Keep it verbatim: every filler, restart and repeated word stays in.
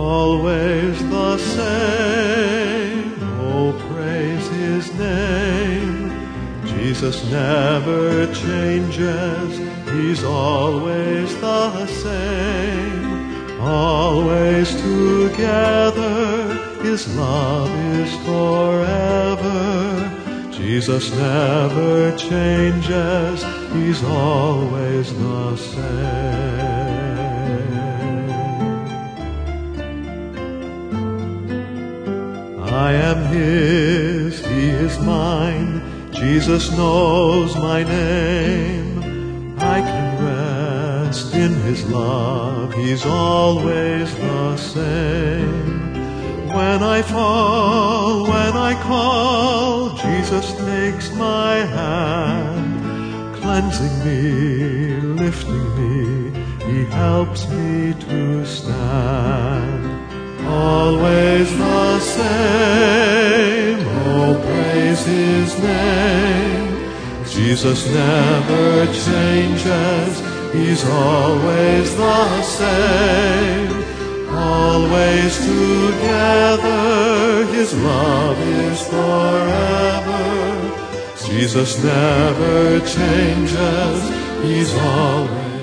always the same. Oh, praise His name. Jesus never changes, He's always the same. Always together, His love is forever. Jesus never changes, He's always the same. I am His, He is mine. Jesus knows my name. I can rest in His love, He's always the same. When I fall, when I call, Jesus takes my hand, cleansing me, lifting me, He helps me to stand. Always the same, oh, praise His name. Jesus never changes, He's always the same. Always together, His love is forever. Jesus never changes, He's always